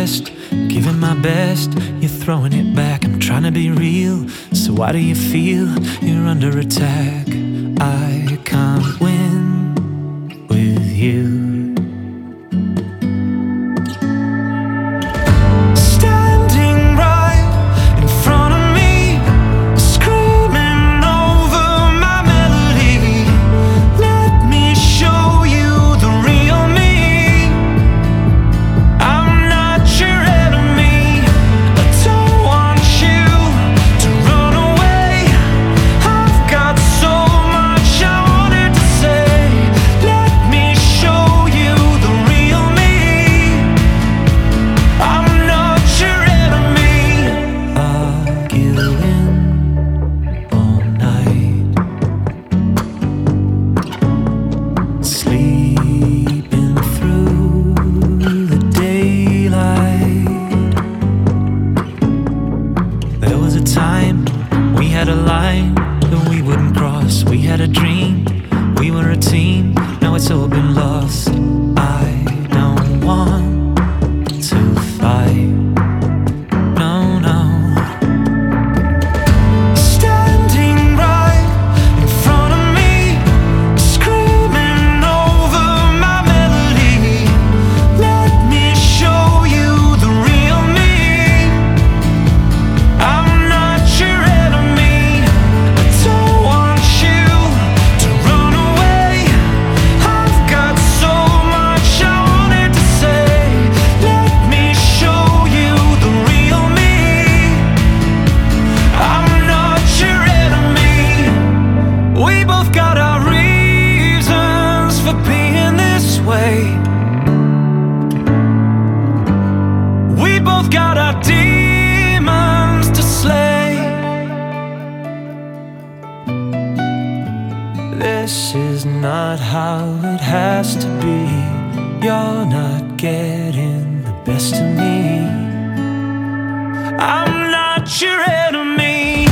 chest, giving my best. You're throwing it back, I'm trying to be real. So why do you feel you're under attack? I can't win with you. We had a line that we wouldn't cross. We had a dream, we were a team. Now it's all been lost. I don't want to fight. No, no. Standing right in front of me, screaming over my melody. Let me show you the real me. I'm not your enemy. I don't want you to run away. I've got so much I wanted to say. Let me show you the real me. I'm not your enemy. We both got our reasons for being this way. We both got our demons to slay. This is not how it has to be. You're not getting the best of me. I'm not your enemy.